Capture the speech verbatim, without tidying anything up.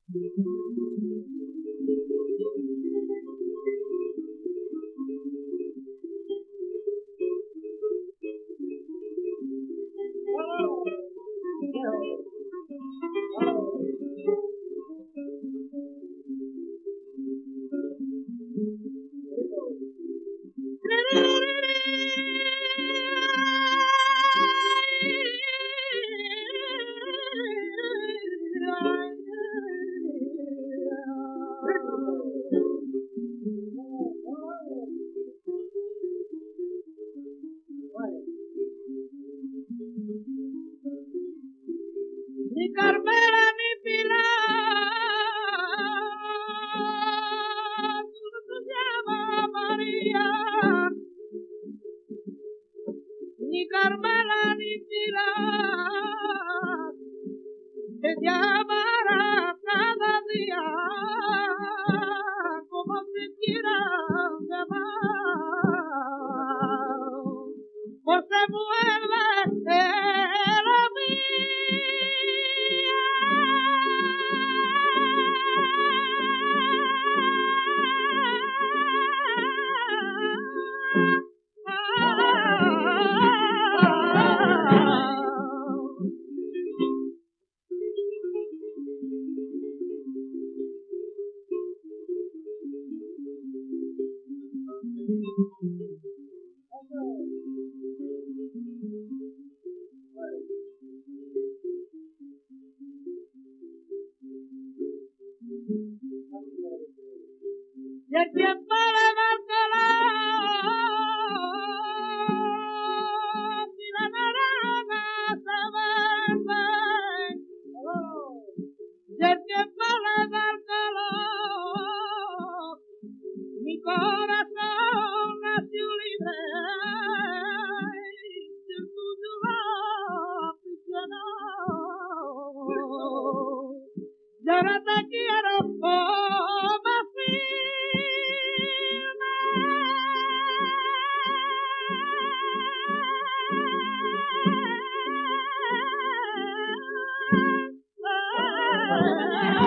Ni Carmela ni Pilar, tú no te llamas María. Ni Carmela ni Pilar, te llamará cada día como te quieran llamar. Pues se vuelve la y el tiempo le marcará si la naranja se vende, y el tiempo le marcará mi corazón nació libre y el tuyo lo aficionó. Y ahora te quiero como firme.